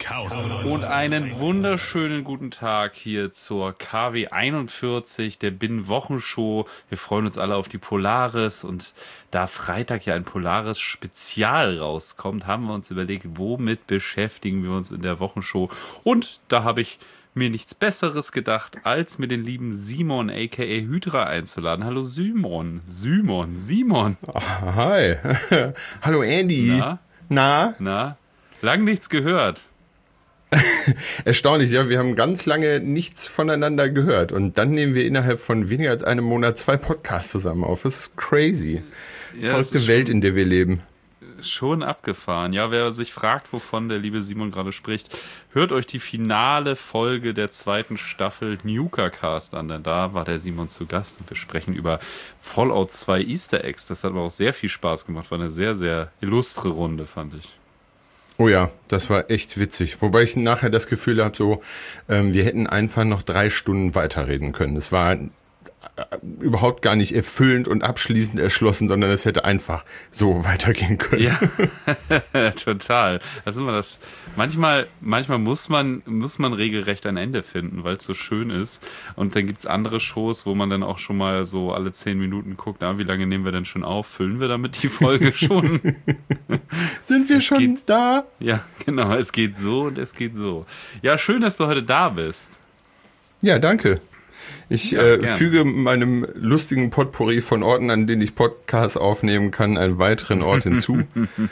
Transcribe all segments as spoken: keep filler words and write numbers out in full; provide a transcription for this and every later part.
Chaos. Und einen wunderschönen guten Tag hier zur K W einundvierzig, der Binnen-Wochenshow. Wir freuen uns alle auf die Polaris, und da Freitag ja ein Polaris-Spezial rauskommt, haben wir uns überlegt, womit beschäftigen wir uns in der Wochenshow. Und da habe ich mir nichts Besseres gedacht, als mir den lieben Simon aka Hydra einzuladen. Hallo Simon, Simon, Simon. Hi. Hallo Andy. Na? Na? Na? Lang nichts gehört. Erstaunlich, ja, wir haben ganz lange nichts voneinander gehört und dann nehmen wir innerhalb von weniger als einem Monat zwei Podcasts zusammen auf. Das ist crazy. Ja, Verrückte das ist Welt, schon, in der wir leben. Schon abgefahren. Ja, wer sich fragt, wovon der liebe Simon gerade spricht, hört euch die finale Folge der zweiten Staffel Nuka-Cast an, denn da war der Simon zu Gast und wir sprechen über Fallout zwei Easter Eggs. Das hat aber auch sehr viel Spaß gemacht, war eine sehr, sehr illustre Runde, fand ich. Oh ja, das war echt witzig. Wobei ich nachher das Gefühl habe, so, ähm, wir hätten einfach noch drei Stunden weiterreden können. Es war äh, überhaupt gar nicht erfüllend und abschließend erschlossen, sondern es hätte einfach so weitergehen können. Ja, total. Das ist immer das. Manchmal, manchmal muss man, muss man regelrecht ein Ende finden, weil es so schön ist. Und dann gibt es andere Shows, wo man dann auch schon mal so alle zehn Minuten guckt, ah, wie lange nehmen wir denn schon auf? Füllen wir damit die Folge schon? Sind wir es schon geht, da? Ja, genau. Es geht so und es geht so. Ja, schön, dass du heute da bist. Ja, danke. Ich Ja, äh, füge meinem lustigen Potpourri von Orten, an denen ich Podcasts aufnehmen kann, einen weiteren Ort hinzu.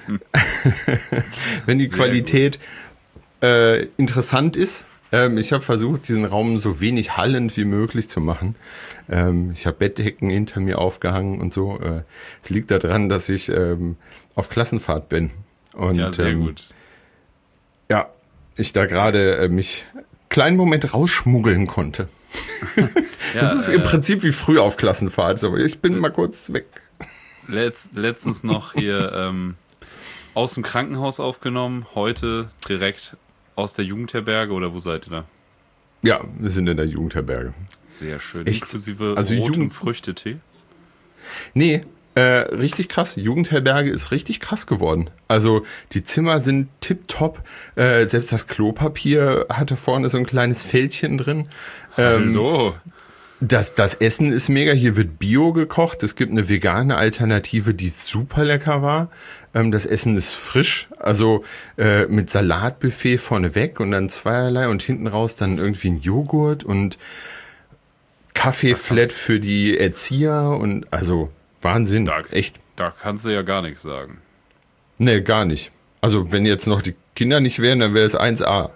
Wenn die Sehr Qualität äh, interessant ist. Ähm, ich habe versucht, diesen Raum so wenig hallend wie möglich zu machen. Ähm, ich habe Bettdecken hinter mir aufgehangen und so. Äh, es liegt daran, dass ich ähm, auf Klassenfahrt bin. Und, ja, sehr ähm, gut. Ja, ich da gerade äh, mich einen kleinen Moment rausschmuggeln konnte. Ja, das ist äh, im Prinzip wie früh auf Klassenfahrt, aber ich bin mal kurz weg. Letzt, letztens noch hier ähm, aus dem Krankenhaus aufgenommen, heute direkt aus der Jugendherberge, oder wo seid ihr da? Ja, wir sind in der Jugendherberge. Sehr schön. Echt? Inklusive Also rotem Jugend- Früchtetee. Nee, äh, richtig krass. Jugendherberge ist richtig krass geworden. Also die Zimmer sind tipptopp. Äh, selbst das Klopapier hatte vorne so ein kleines Fältchen drin. Ähm, Hallo. Das, das Essen ist mega. Hier wird Bio gekocht. Es gibt eine vegane Alternative, die super lecker war. Ähm, das Essen ist frisch. Also äh, mit Salatbuffet vorneweg und dann zweierlei und hinten raus dann irgendwie ein Joghurt und Kaffeeflat für die Erzieher und also Wahnsinn. Da, Echt. Da kannst du ja gar nichts sagen. Nee, gar nicht. Also wenn jetzt noch die Kinder nicht wären, dann wäre es eins A.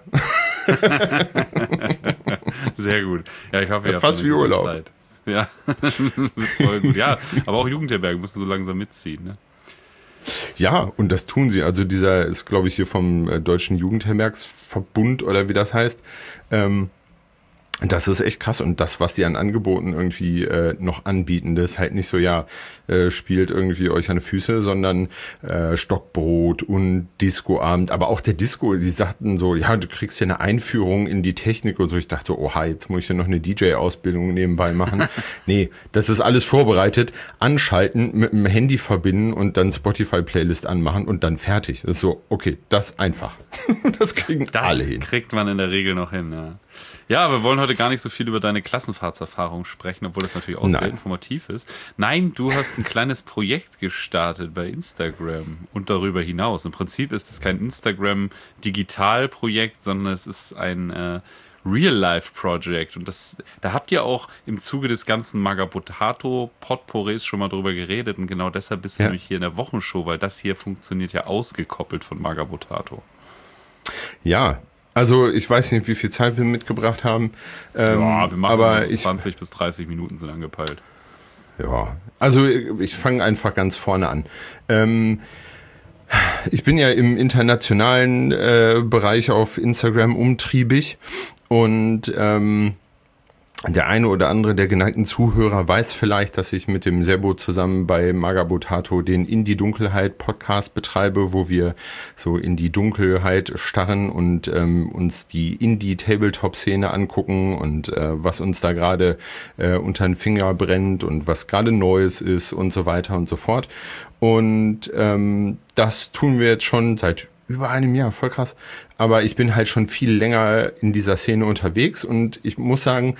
Sehr gut. Ja, ich hoffe, ihr habt Fast eine wie gute Urlaub. Zeit. Ja, voll gut. Ja, aber auch Jugendherberge musst du so langsam mitziehen, ne? Ja, und das tun sie. Also dieser ist, glaube ich, hier vom äh, Deutschen Jugendherbergsverbund oder wie das heißt. Ähm, Das ist echt krass. Und das, was die an Angeboten irgendwie äh, noch anbieten, das ist halt nicht so, ja, äh, spielt irgendwie euch an die Füße, sondern äh, Stockbrot und Discoabend. Aber auch der Disco, die sagten so, ja, du kriegst hier eine Einführung in die Technik und so. Ich dachte, oha, jetzt muss ich ja noch eine D J-Ausbildung nebenbei machen. Nee, das ist alles vorbereitet. Anschalten, mit dem Handy verbinden und dann Spotify-Playlist anmachen und dann fertig. Das ist so, okay, das einfach. Das kriegen Das alle hin. kriegt man in der Regel noch hin, ja. Ja, wir wollen heute gar nicht so viel über deine Klassenfahrtserfahrung sprechen, obwohl das natürlich auch Nein. sehr informativ ist. Nein, du hast ein kleines Projekt gestartet bei Instagram und darüber hinaus. Im Prinzip ist es kein Instagram-Digital-Projekt, sondern es ist ein äh, Real-Life-Project. Und das, da habt ihr auch im Zuge des ganzen Magabotato-Potpourris schon mal drüber geredet. Und genau deshalb bist du Ja. nämlich hier in der Wochenshow, weil das hier funktioniert ja ausgekoppelt von Magabotato. Ja, also ich weiß nicht, wie viel Zeit wir mitgebracht haben. Ähm, Ja, wir machen aber ich, zwanzig bis dreißig Minuten sind angepeilt. ja, also ich fange einfach ganz vorne an. Ähm, ich bin ja im internationalen äh, Bereich auf Instagram umtriebig und ähm, der eine oder andere der geneigten Zuhörer weiß vielleicht, dass ich mit dem Sebo zusammen bei Magabotato den In die Dunkelheit Podcast betreibe, wo wir so in die Dunkelheit starren und ähm, uns die Indie-Tabletop-Szene angucken und äh, was uns da gerade äh, unter den Finger brennt und was gerade Neues ist und so weiter und so fort. Und ähm, das tun wir jetzt schon seit über einem Jahr, voll krass. Aber ich bin halt schon viel länger in dieser Szene unterwegs und ich muss sagen,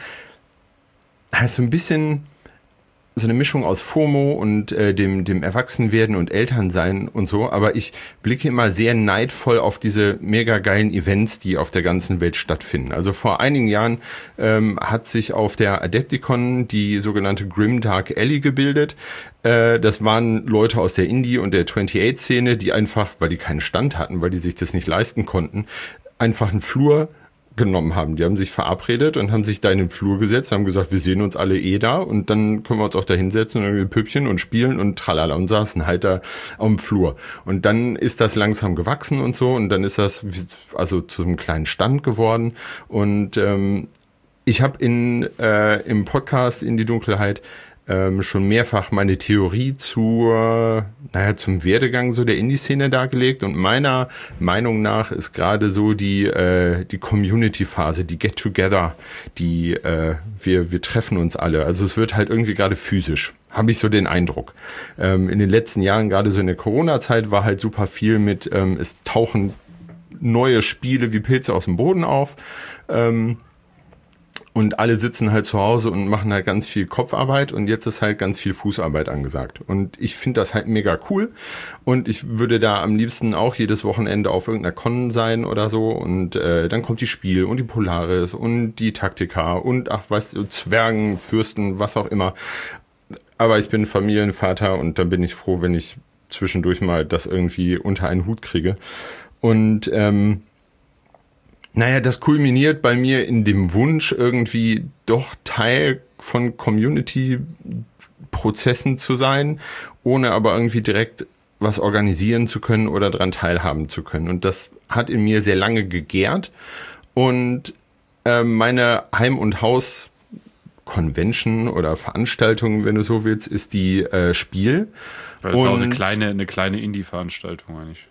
halt so ein bisschen so eine Mischung aus FOMO und äh, dem, dem Erwachsenwerden und Elternsein und so, aber ich blicke immer sehr neidvoll auf diese mega geilen Events, die auf der ganzen Welt stattfinden. Also vor einigen Jahren ähm, hat sich auf der Adepticon die sogenannte Grimdark Alley gebildet. Äh, das waren Leute aus der Indie- und der achtundzwanzig-Szene, die einfach, weil die keinen Stand hatten, weil die sich das nicht leisten konnten, einfach einen Flur genommen haben. Die haben sich verabredet und haben sich da in den Flur gesetzt, haben gesagt, wir sehen uns alle eh da und dann können wir uns auch da hinsetzen und irgendwie Püppchen und spielen und tralala und saßen halt da auf dem Flur. Und dann ist das langsam gewachsen und so und dann ist das also zu einem kleinen Stand geworden und ähm, ich habe in äh, im Podcast In die Dunkelheit ähm, schon mehrfach meine Theorie zur, naja, zum Werdegang so der Indie-Szene dargelegt und meiner Meinung nach ist gerade so die äh, die Community-Phase, die Get-Together, die äh, wir wir treffen uns alle. Also es wird halt irgendwie gerade physisch, habe ich so den Eindruck. Ähm, in den letzten Jahren, gerade so in der Corona-Zeit, war halt super viel mit, ähm, es tauchen neue Spiele wie Pilze aus dem Boden auf. Ähm, Und alle sitzen halt zu Hause und machen halt ganz viel Kopfarbeit und jetzt ist halt ganz viel Fußarbeit angesagt. Und ich finde das halt mega cool und ich würde da am liebsten auch jedes Wochenende auf irgendeiner Con sein oder so und äh, dann kommt die Spiel und die Polaris und die Taktika und ach was, Zwergen, Fürsten, was auch immer. Aber ich bin Familienvater und dann bin ich froh, wenn ich zwischendurch mal das irgendwie unter einen Hut kriege. Und ähm, Naja, das kulminiert bei mir in dem Wunsch, irgendwie doch Teil von Community-Prozessen zu sein, ohne aber irgendwie direkt was organisieren zu können oder daran teilhaben zu können. Und das hat in mir sehr lange gegärt. Und äh, meine Heim- und Haus-Convention oder Veranstaltung, wenn du so willst, ist die äh, Spiel. Das ist auch eine kleine, eine kleine Indie-Veranstaltung eigentlich.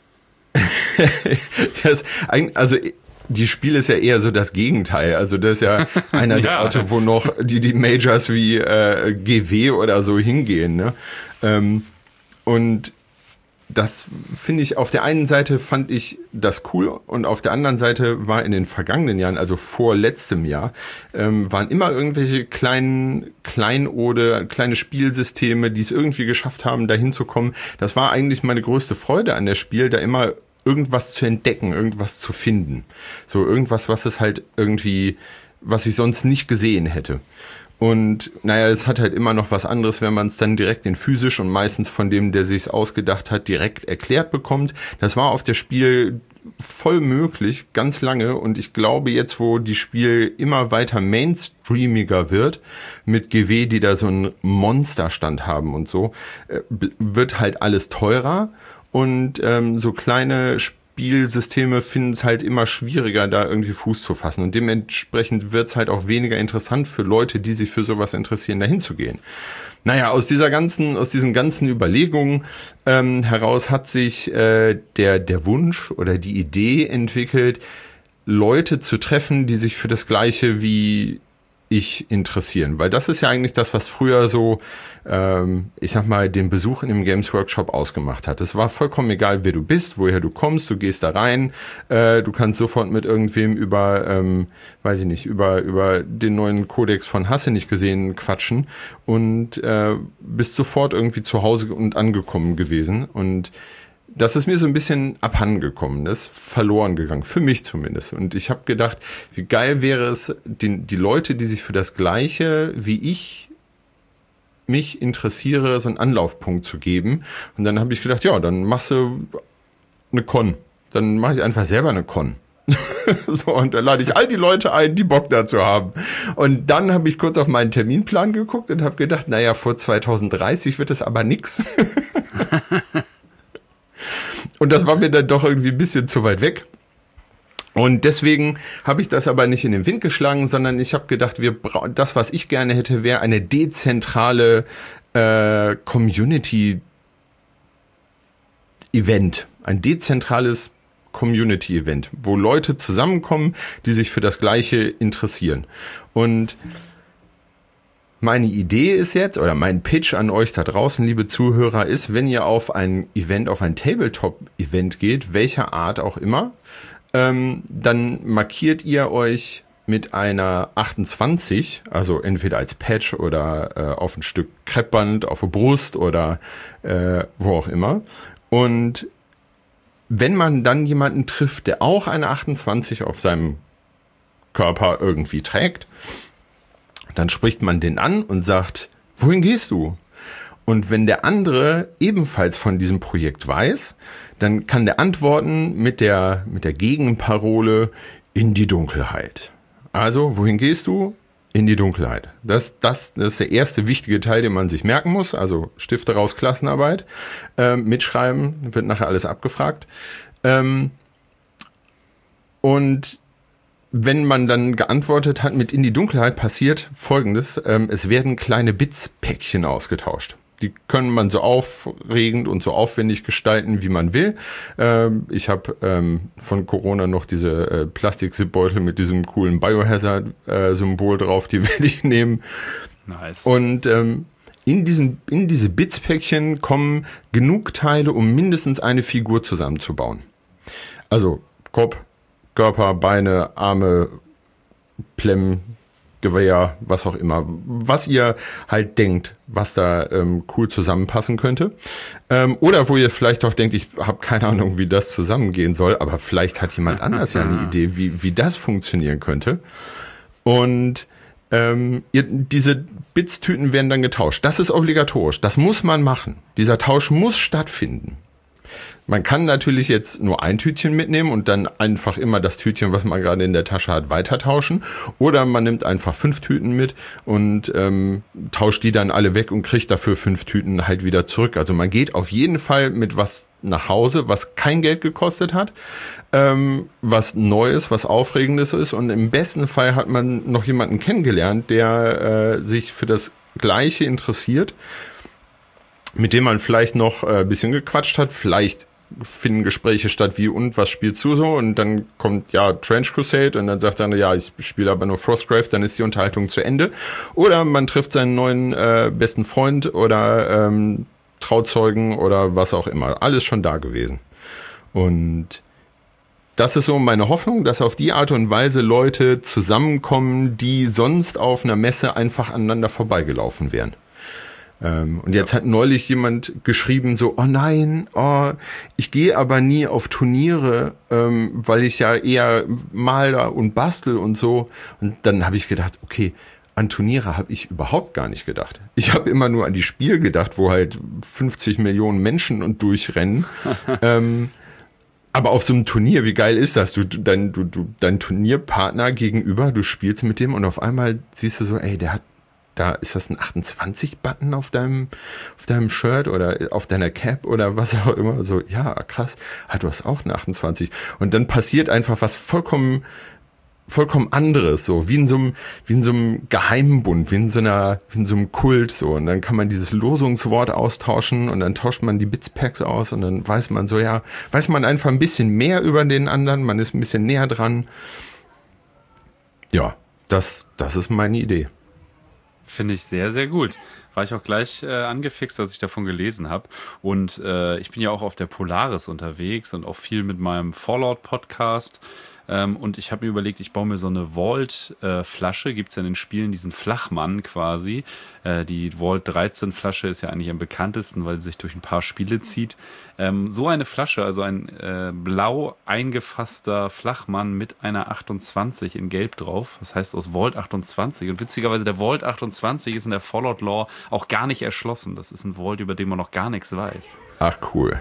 yes, also die Spiel ist ja eher so das Gegenteil. Also das ist ja einer ja. der Orte, wo noch die, die Majors wie äh, G W oder so hingehen. Ne? Ähm, und das finde ich, auf der einen Seite fand ich das cool und auf der anderen Seite war in den vergangenen Jahren, also vor letztem Jahr, ähm, waren immer irgendwelche kleinen Kleinode, kleine Spielsysteme, die es irgendwie geschafft haben, da hinzukommen. Das war eigentlich meine größte Freude an der Spiel, da immer irgendwas zu entdecken, irgendwas zu finden. So irgendwas, was es halt irgendwie, was ich sonst nicht gesehen hätte. Und naja, es hat halt immer noch was anderes, wenn man es dann direkt in physisch und meistens von dem, der sich's ausgedacht hat, direkt erklärt bekommt. Das war auf der Spiel voll möglich, ganz lange. Und ich glaube jetzt, wo die Spiel immer weiter mainstreamiger wird, mit G W, die da so einen Monsterstand haben und so, wird halt alles teurer. Und ähm, so kleine Spielsysteme finden es halt immer schwieriger, da irgendwie Fuß zu fassen. Und dementsprechend wird es halt auch weniger interessant für Leute, die sich für sowas interessieren, dahin zu gehen. Naja, aus dieser ganzen, aus diesen ganzen Überlegungen ähm, heraus hat sich äh, der, der Wunsch oder die Idee entwickelt, Leute zu treffen, die sich für das Gleiche wie ich interessieren. Weil das ist ja eigentlich das, was früher so, ähm, ich sag mal, den Besuch in dem Games Workshop ausgemacht hat. Es war vollkommen egal, wer du bist, woher du kommst, du gehst da rein, äh, du kannst sofort mit irgendwem über, ähm, weiß ich nicht, über, über den neuen Kodex von Hasse nicht gesehen quatschen und äh, bist sofort irgendwie zu Hause und angekommen gewesen. Und das ist mir so ein bisschen abhandengekommen, das ist verloren gegangen, für mich zumindest. Und ich habe gedacht, wie geil wäre es, die, die Leute, die sich für das Gleiche wie ich mich interessiere, so einen Anlaufpunkt zu geben. Und dann habe ich gedacht, ja, dann machst du eine Con. Dann mache ich einfach selber eine Con. So, und dann lade ich all die Leute ein, die Bock dazu haben. Und dann habe ich kurz auf meinen Terminplan geguckt und habe gedacht, naja, vor zwanzig dreißig wird es aber nix. Und das war mir dann doch irgendwie ein bisschen zu weit weg. Und deswegen habe ich das aber nicht in den Wind geschlagen, sondern ich habe gedacht, wir bra- das, was ich gerne hätte, wäre eine dezentrale äh, Community-Event. Ein dezentrales Community-Event, wo Leute zusammenkommen, die sich für das Gleiche interessieren. Und meine Idee ist jetzt, oder mein Pitch an euch da draußen, liebe Zuhörer, ist, wenn ihr auf ein Event, auf ein Tabletop-Event geht, welcher Art auch immer, ähm, dann markiert ihr euch mit einer achtundzwanzig, also entweder als Patch oder äh, auf ein Stück Kreppband, auf der Brust oder äh, wo auch immer. Und wenn man dann jemanden trifft, der auch eine achtundzwanzig auf seinem Körper irgendwie trägt, dann spricht man den an und sagt, wohin gehst du? Und wenn der andere ebenfalls von diesem Projekt weiß, dann kann der antworten mit der, mit der Gegenparole in die Dunkelheit. Also, wohin gehst du? In die Dunkelheit. Das, das, das ist der erste wichtige Teil, den man sich merken muss. Also Stifte raus, Klassenarbeit. Ähm, mitschreiben, wird nachher alles abgefragt. Ähm, und wenn man dann geantwortet hat mit in die Dunkelheit, passiert Folgendes. Ähm, es werden kleine Bits-Päckchen ausgetauscht. Die können man so aufregend und so aufwendig gestalten, wie man will. Ähm, ich habe ähm, von Corona noch diese äh, Plastik-Zip-Beutel mit diesem coolen Biohazard-Symbol drauf, die werde ich nehmen. Nice. Und ähm, in, diesen, in diese Bits-Päckchen kommen genug Teile, um mindestens eine Figur zusammenzubauen. Also Kopf, Körper, Beine, Arme, Plemm, Gewehr, was auch immer, was ihr halt denkt, was da ähm, cool zusammenpassen könnte. Ähm, oder wo ihr vielleicht auch denkt, ich habe keine Ahnung, wie das zusammengehen soll, aber vielleicht hat jemand anders ja eine Idee, wie, wie das funktionieren könnte. Und ähm, ihr, diese Bits-Tüten werden dann getauscht. Das ist obligatorisch, das muss man machen. Dieser Tausch muss stattfinden. Man kann natürlich jetzt nur ein Tütchen mitnehmen und dann einfach immer das Tütchen, was man gerade in der Tasche hat, weiter tauschen. Oder man nimmt einfach fünf Tüten mit und ähm, tauscht die dann alle weg und kriegt dafür fünf Tüten halt wieder zurück. Also man geht auf jeden Fall mit was nach Hause, was kein Geld gekostet hat, ähm, was Neues, was Aufregendes ist. Und im besten Fall hat man noch jemanden kennengelernt, der äh, sich für das Gleiche interessiert, mit dem man vielleicht noch ein äh, bisschen gequatscht hat, vielleicht finden Gespräche statt wie, und was spielst du so? Und dann kommt, ja, Trench Crusade und dann sagt er, ja, ich spiele aber nur Frostgrave, dann ist die Unterhaltung zu Ende. Oder man trifft seinen neuen äh, besten Freund oder ähm, Trauzeugen oder was auch immer. Alles schon da gewesen. Und das ist so meine Hoffnung, dass auf die Art und Weise Leute zusammenkommen, die sonst auf einer Messe einfach aneinander vorbeigelaufen wären. Ähm, und jetzt ja. hat neulich jemand geschrieben so, oh nein, oh, ich gehe aber nie auf Turniere, ähm, weil ich ja eher maler und bastel und so. Und dann habe ich gedacht, okay, an Turniere habe ich überhaupt gar nicht gedacht. Ich habe immer nur an die Spiel gedacht, wo halt fünfzig Millionen Menschen und durchrennen. ähm, aber auf so einem Turnier, wie geil ist das? Du, dein, du, du, dein Turnierpartner gegenüber, du spielst mit dem und auf einmal siehst du so, ey, der hat da, ist das ein achtundzwanzig-Button auf deinem, auf deinem Shirt oder auf deiner Cap oder was auch immer? So, ja, krass. Ah, du hast auch eine achtundzwanzig. Und dann passiert einfach was vollkommen, vollkommen anderes, so, wie in so einem, wie in so einem Geheimbund, wie in so einer, wie in so einem Kult, so. Und dann kann man dieses Losungswort austauschen und dann tauscht man die Bitspacks aus und dann weiß man so, ja, weiß man einfach ein bisschen mehr über den anderen, man ist ein bisschen näher dran. Ja, das, das ist meine Idee. Finde ich sehr, sehr gut. War ich auch gleich äh, angefixt, als ich davon gelesen habe. Und äh, ich bin ja auch auf der Polaris unterwegs und auch viel mit meinem Fallout-Podcast. Ähm, und ich habe mir überlegt, ich baue mir so eine Vault-Flasche. Äh, Gibt es ja in den Spielen diesen Flachmann quasi. Äh, die Vault dreizehn-Flasche ist ja eigentlich am bekanntesten, weil sie sich durch ein paar Spiele zieht. Ähm, so eine Flasche, also ein äh, blau eingefasster Flachmann mit einer achtundzwanzig in Gelb drauf. Das heißt aus Vault achtundzwanzig. Und witzigerweise, der Vault achtundzwanzig ist in der Fallout-Lore auch gar nicht erschlossen. Das ist ein Vault, über den man noch gar nichts weiß. Ach, cool.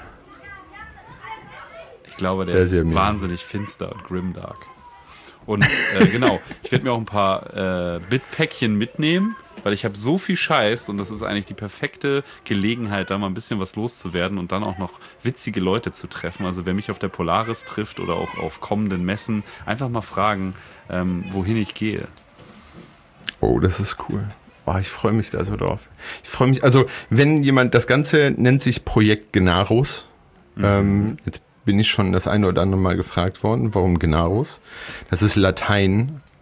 Ich glaube, der sehr ist sehr wahnsinnig finster und grimdark. Und äh, genau, ich werde mir auch ein paar äh, Bitpäckchen mitnehmen, weil ich habe so viel Scheiß und das ist eigentlich die perfekte Gelegenheit, da mal ein bisschen was loszuwerden und dann auch noch witzige Leute zu treffen. Also wer mich auf der Polaris trifft oder auch auf kommenden Messen, einfach mal fragen, ähm, wohin ich gehe. Oh, das ist cool. Oh, ich freue mich da so drauf. Ich freue mich, also wenn jemand, das Ganze nennt sich Projekt Genarus. Mhm. Ähm, jetzt bin ich schon das eine oder andere Mal gefragt worden, warum Genarus? Das ist Latein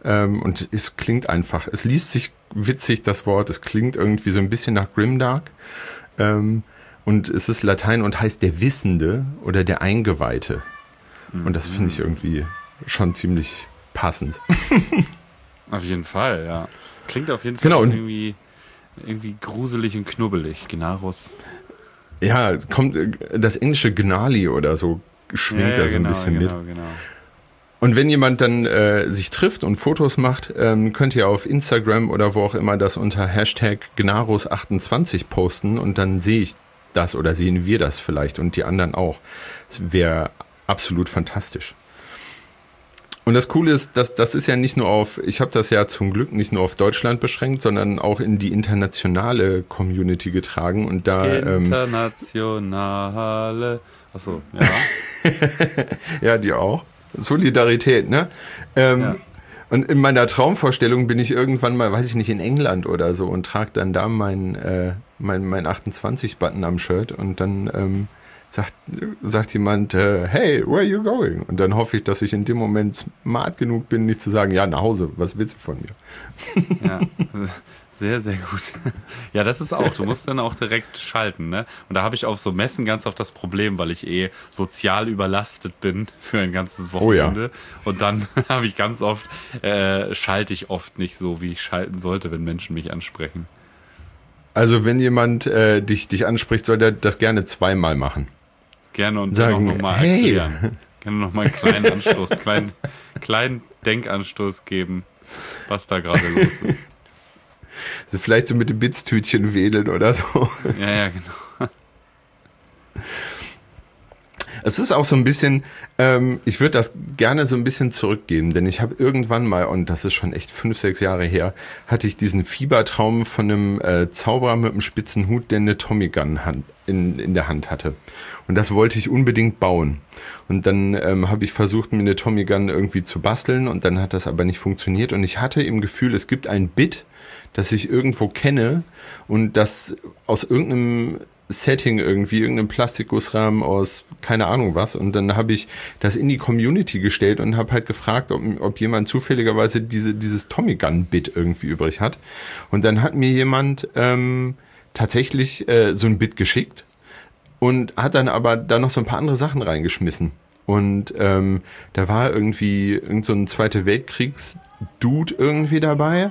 Ähm, und es klingt einfach, es liest sich witzig, das Wort, es klingt irgendwie so ein bisschen nach Grimdark. Ähm, und es ist Latein und heißt der Wissende oder der Eingeweihte. Mhm. Und das finde ich irgendwie schon ziemlich passend. Auf jeden Fall, ja. Klingt auf jeden Fall genau, irgendwie, irgendwie gruselig und knubbelig, Gnaros. Ja, kommt das englische Gnali oder so, schwingt ja, ja, da so genau, ein bisschen genau, mit. Genau. Und wenn jemand dann äh, sich trifft und Fotos macht, ähm, könnt ihr auf Instagram oder wo auch immer das unter Hashtag Gnaros achtundzwanzig posten und dann sehe ich das oder sehen wir das vielleicht und die anderen auch. Das wäre absolut fantastisch. Und das Coole ist, dass das ist ja nicht nur auf, ich habe das ja zum Glück nicht nur auf Deutschland beschränkt, sondern auch in die internationale Community getragen und da internationale, ähm, achso, ja. ja, die auch. Solidarität, ne? Ähm, ja. Und in meiner Traumvorstellung bin ich irgendwann mal, weiß ich nicht, in England oder so und trage dann da meinen äh, mein, mein achtundzwanzig-Button am Shirt und dann ähm, sagt, sagt jemand, äh, hey, where are you going? Und dann hoffe ich, dass ich in dem Moment smart genug bin, nicht zu sagen, ja, nach Hause, was willst du von mir? Ja, sehr, sehr gut. Ja, das ist auch, du musst dann auch direkt schalten, ne? Und da habe ich auf so Messen ganz oft das Problem, weil ich eh sozial überlastet bin für ein ganzes Wochenende. Oh ja. Und dann habe ich ganz oft, äh, schalte ich oft nicht so, wie ich schalten sollte, wenn Menschen mich ansprechen. Also wenn jemand äh, dich, dich anspricht, soll der das gerne zweimal machen. Gerne und sagen, dann nochmal hey. erklären. Gerne nochmal einen kleinen Anstoß, kleinen, kleinen Denkanstoß geben, was da gerade los ist. Also vielleicht so mit dem Bits-Tütchen wedeln oder so. Ja, ja, genau. Es ist auch so ein bisschen, ähm, ich würde das gerne so ein bisschen zurückgeben, denn ich habe irgendwann mal, und das ist schon echt fünf, sechs Jahre her, hatte ich diesen Fiebertraum von einem äh, Zauberer mit einem spitzen Hut, der eine Tommy Gun in, in der Hand hatte. Und das wollte ich unbedingt bauen. Und dann ähm, habe ich versucht, mir eine Tommy Gun irgendwie zu basteln und dann hat das aber nicht funktioniert. Und ich hatte im Gefühl, es gibt ein Bit, das ich irgendwo kenne und das aus irgendeinem Setting irgendwie, irgendeinem Plastikgussrahmen aus keine Ahnung was. Und dann habe ich das in die Community gestellt und habe halt gefragt, ob, ob jemand zufälligerweise diese, dieses Tommy Gun-Bit irgendwie übrig hat. Und dann hat mir jemand ähm, tatsächlich äh, so ein Bit geschickt und hat dann aber da noch so ein paar andere Sachen reingeschmissen. Und ähm, da war irgendwie irgend so ein Zweite Weltkriegs-Dude irgendwie dabei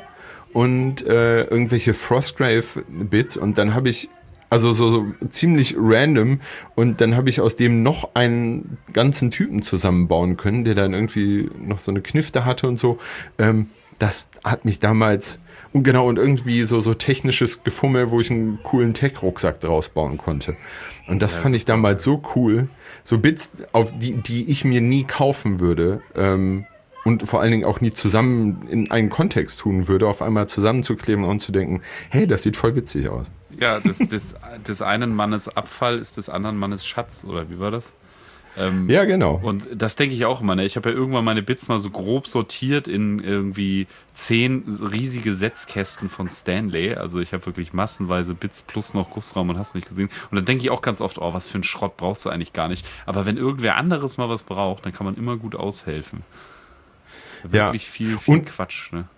und äh, irgendwelche Frostgrave-Bits und dann habe ich Also so, so ziemlich random und dann habe ich aus dem noch einen ganzen Typen zusammenbauen können, der dann irgendwie noch so eine Knifte hatte und so. Ähm, das hat mich damals, und genau, und irgendwie so, so technisches Gefummel, wo ich einen coolen Tech-Rucksack draus bauen konnte. Und das ja, fand ich damals so cool. So Bits, auf die, die ich mir nie kaufen würde, ähm, und vor allen Dingen auch nie zusammen in einen Kontext tun würde, auf einmal zusammenzukleben und zu denken, hey, das sieht voll witzig aus. Ja, des, des, des einen Mannes Abfall ist des anderen Mannes Schatz, oder wie war das? Ähm, ja, genau. Und das denke ich auch immer. Ne? Ich habe ja irgendwann meine Bits mal so grob sortiert in irgendwie zehn riesige Setzkästen von Stanley. Also ich habe wirklich massenweise Bits plus noch Gussraum und hast nicht gesehen. Und dann denke ich auch ganz oft, oh, was für einen Schrott brauchst du eigentlich gar nicht. Aber wenn irgendwer anderes mal was braucht, dann kann man immer gut aushelfen. Wirklich ja. viel, viel und Quatsch, ne?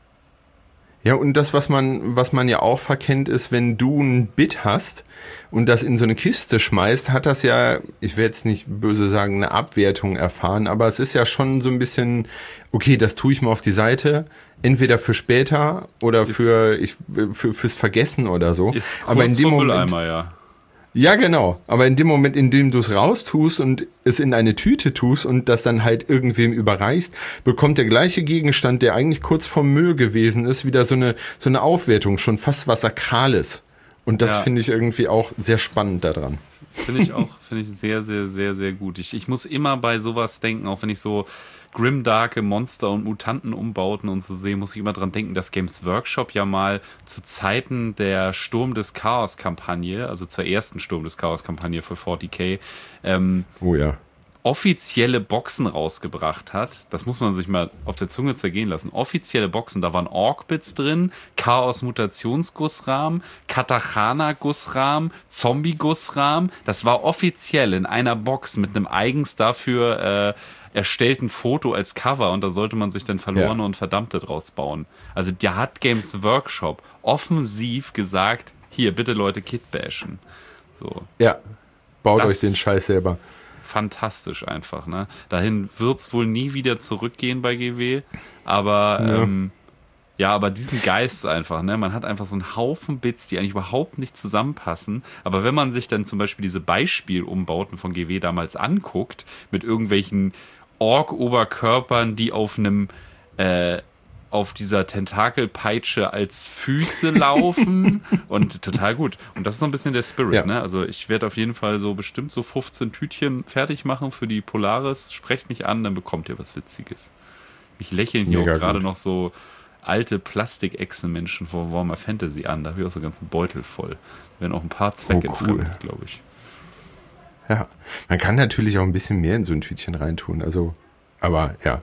Ja, und das, was man, was man ja auch verkennt, ist, wenn du ein Bit hast und das in so eine Kiste schmeißt, hat das ja, ich will jetzt nicht böse sagen, eine Abwertung erfahren, aber es ist ja schon so ein bisschen, okay, das tue ich mal auf die Seite, entweder für später oder ist, für, ich, für fürs Vergessen oder so. Ist kurz aber in dem Moment, Mülleimer, ja. Ja, genau. Aber in dem Moment, in dem du es raustust und es in eine Tüte tust und das dann halt irgendwem überreichst, bekommt der gleiche Gegenstand, der eigentlich kurz vorm Müll gewesen ist, wieder so eine, so eine Aufwertung, schon fast was Sakrales. Und das ja. finde ich irgendwie auch sehr spannend daran. Finde ich auch, finde ich sehr, sehr, sehr, sehr gut. Ich, ich muss immer bei sowas denken, auch wenn ich so grimdarke Monster- und Mutanten-Umbauten und so sehe, muss ich immer dran denken, dass Games Workshop ja mal zu Zeiten der Sturm des Chaos-Kampagne, also zur ersten Sturm des Chaos-Kampagne für forty K, ähm, oh ja. offizielle Boxen rausgebracht hat. Das muss man sich mal auf der Zunge zergehen lassen. Offizielle Boxen, da waren Orc-Bits drin, Chaos-Mutationsgussrahmen, Katachana-Gussrahmen, Zombie-Gussrahmen. Das war offiziell in einer Box mit einem eigens dafür äh, erstellt ein Foto als Cover und da sollte man sich dann Verlorene ja. und Verdammte draus bauen. Also der hat Games Workshop offensiv gesagt, hier, bitte Leute Kit bashen. So. Ja, baut das euch den Scheiß selber. Fantastisch einfach, ne? Dahin wird es wohl nie wieder zurückgehen bei G W, aber ja. Ähm, ja, aber diesen Geist einfach, ne? Man hat einfach so einen Haufen Bits, die eigentlich überhaupt nicht zusammenpassen. Aber wenn man sich dann zum Beispiel diese Beispielumbauten von G W damals anguckt, mit irgendwelchen Ork-Oberkörpern, die auf einem, äh, auf dieser Tentakelpeitsche als Füße laufen und total gut. Und das ist so ein bisschen der Spirit, ja. ne? Also ich werde auf jeden Fall so bestimmt so fünfzehn Tütchen fertig machen für die Polaris. Sprecht mich an, dann bekommt ihr was Witziges. Ich lächeln hier Mega auch gerade noch so alte Plastik-Echsen-Menschen vor Warhammer Fantasy an. Da habe ich auch so einen ganzen Beutel voll. Da werden auch ein paar Zwecke oh, cool. glaube ich. Ja, man kann natürlich auch ein bisschen mehr in so ein Tütchen reintun. Also, aber ja.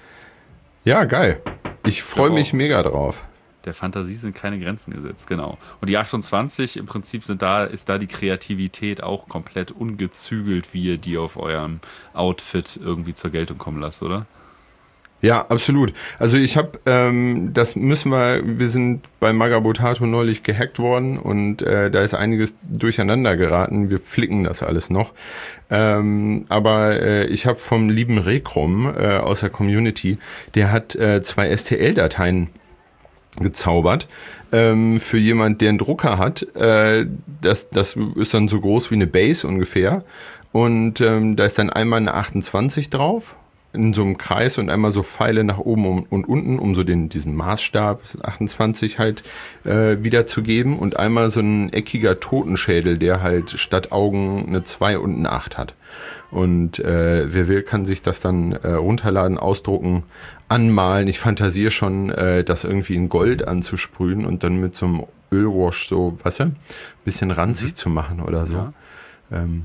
Ja, geil. Ich freue mich mega drauf. Der Fantasie sind keine Grenzen gesetzt, genau. Und die achtundzwanzig, im Prinzip sind da, ist da die Kreativität auch komplett ungezügelt, wie ihr die auf eurem Outfit irgendwie zur Geltung kommen lasst, oder? Ja, absolut. Also ich habe, ähm, das müssen wir, wir sind bei Magabotato neulich gehackt worden und äh, da ist einiges durcheinander geraten. Wir flicken das alles noch. Ähm, aber äh, ich habe vom lieben Rekrum äh, aus der Community, der hat äh, zwei S T L-Dateien gezaubert. Ähm, für jemand, der einen Drucker hat. Äh, das, das ist dann so groß wie eine Base ungefähr. Und ähm, da ist dann einmal eine achtundzwanzig drauf. In so einem Kreis und einmal so Pfeile nach oben und unten, um so den diesen Maßstab achtundzwanzig halt äh, wiederzugeben und einmal so ein eckiger Totenschädel, der halt statt Augen eine zwei und eine acht hat. Und äh, wer will, kann sich das dann äh, runterladen, ausdrucken, anmalen. Ich fantasiere schon, äh, das irgendwie in Gold anzusprühen und dann mit so einem Ölwash so, weißt du, ein bisschen ranzig mhm. zu machen oder so. Ja. Ähm,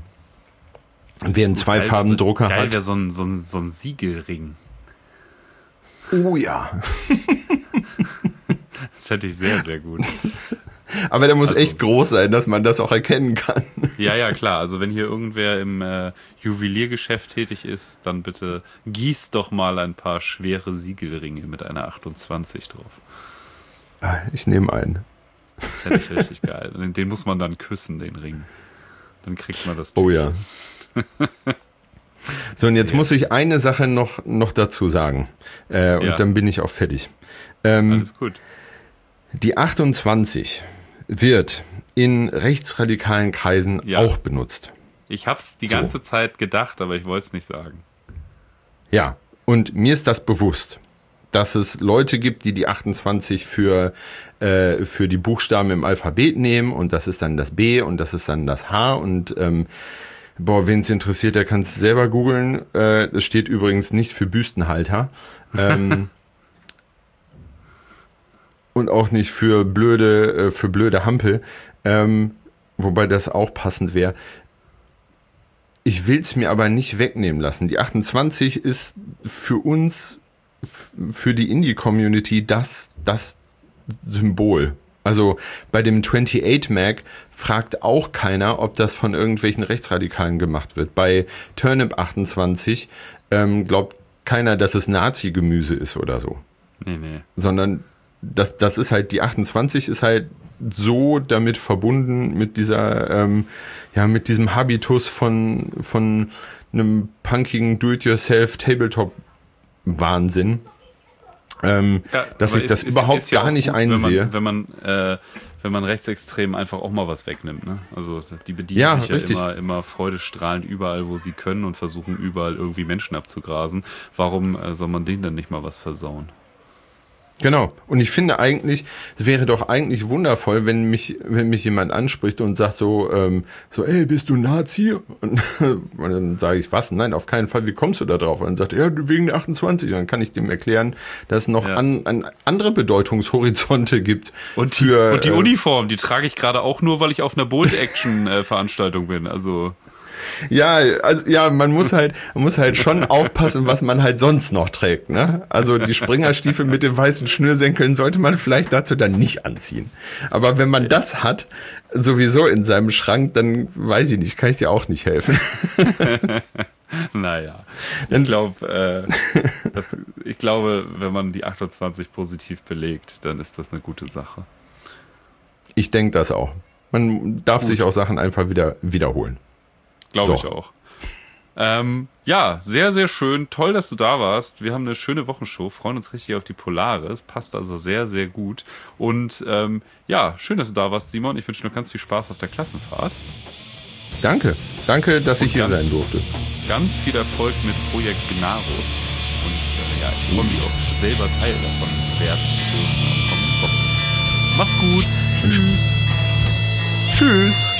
Wer einen zweifarbigen so, Drucker geil hat. wäre so ein, so, ein, so ein Siegelring. Oh ja. Das fände ich sehr, sehr gut. Aber der muss also, echt groß sein, dass man das auch erkennen kann. Ja, ja, klar. Also wenn hier irgendwer im äh, Juweliergeschäft tätig ist, dann bitte gießt doch mal ein paar schwere Siegelringe mit einer achtundzwanzig drauf. Ich nehme einen. Fände ich richtig geil. Den muss man dann küssen, den Ring. Dann kriegt man das. Oh ja. So, und jetzt Sehr. muss ich eine Sache noch, noch dazu sagen. Äh, und ja. dann bin ich auch fertig. Ähm, Alles gut. Die achtundzwanzig wird in rechtsradikalen Kreisen ja. auch benutzt. Ich habe es die so. ganze Zeit gedacht, aber ich wollte es nicht sagen. Ja, und mir ist das bewusst, dass es Leute gibt, die die achtundzwanzig für, äh, für die Buchstaben im Alphabet nehmen und das ist dann das B und das ist dann das H und ähm, boah, wen es interessiert, der kann es selber googeln. Äh, das steht übrigens nicht für Büstenhalter. Ähm, und auch nicht für blöde, äh, für blöde Hampel. Ähm, wobei das auch passend wäre. Ich will es mir aber nicht wegnehmen lassen. Die achtundzwanzig ist für uns, f- für die Indie-Community das, das Symbol. Also bei dem achtundzwanzig Mac fragt auch keiner, ob das von irgendwelchen Rechtsradikalen gemacht wird. Bei Turnip achtundzwanzig ähm, glaubt keiner, dass es Nazi-Gemüse ist oder so. Nee, nee. Sondern das, das ist halt, die achtundzwanzig ist halt so damit verbunden mit dieser, ähm, ja, mit diesem Habitus von, von einem punkigen Do-it-yourself-Tabletop-Wahnsinn. Ähm, ja, dass ich das ist, überhaupt ist ja gar nicht gut, einsehe. Wenn man, wenn man, äh, wenn man Rechtsextremen einfach auch mal was wegnimmt. Ne? Also die bedienen ja, sich ja immer, immer freudestrahlend überall, wo sie können und versuchen überall irgendwie Menschen abzugrasen. Warum äh, soll man denen dann nicht mal was versauen? Genau. Und ich finde eigentlich, es wäre doch eigentlich wundervoll, wenn mich, wenn mich jemand anspricht und sagt so, ähm, so, ey, bist du Nazi? Und, und dann sage ich, was? Nein, auf keinen Fall. Wie kommst du da drauf? Und dann sagt er, ja, wegen der achtundzwanzig. Und dann kann ich dem erklären, dass es noch ja. an, an andere Bedeutungshorizonte gibt. Und die, für, und die äh, Uniform, die trage ich gerade auch nur, weil ich auf einer Bolt-Action-Veranstaltung bin. Also Ja, also ja, man muss halt, man muss halt schon aufpassen, was man halt sonst noch trägt, ne? Also die Springerstiefel mit den weißen Schnürsenkeln sollte man vielleicht dazu dann nicht anziehen. Aber wenn man das hat, sowieso in seinem Schrank, dann weiß ich nicht, kann ich dir auch nicht helfen. Naja, ich glaube, äh, ich glaube, wenn man die achtundzwanzig positiv belegt, dann ist das eine gute Sache. Ich denke das auch. Man darf Gut. sich auch Sachen einfach wieder wiederholen. Glaube So. ich auch. Ähm, ja, sehr, sehr schön. Toll, dass du da warst. Wir haben eine schöne Wochenshow, freuen uns richtig auf die Polaris. Passt also sehr, sehr gut. Und ähm, ja, schön, dass du da warst, Simon. Ich wünsche dir noch ganz viel Spaß auf der Klassenfahrt. Danke. Danke, dass ich hier ganz, sein durfte. Ganz viel Erfolg mit Projekt Gnarus. Und äh, ja, ich freue mich auch selber Teil davon werden zu dürfen am kommenden Wochenende. Mach's gut. Tschüss. Tschüss.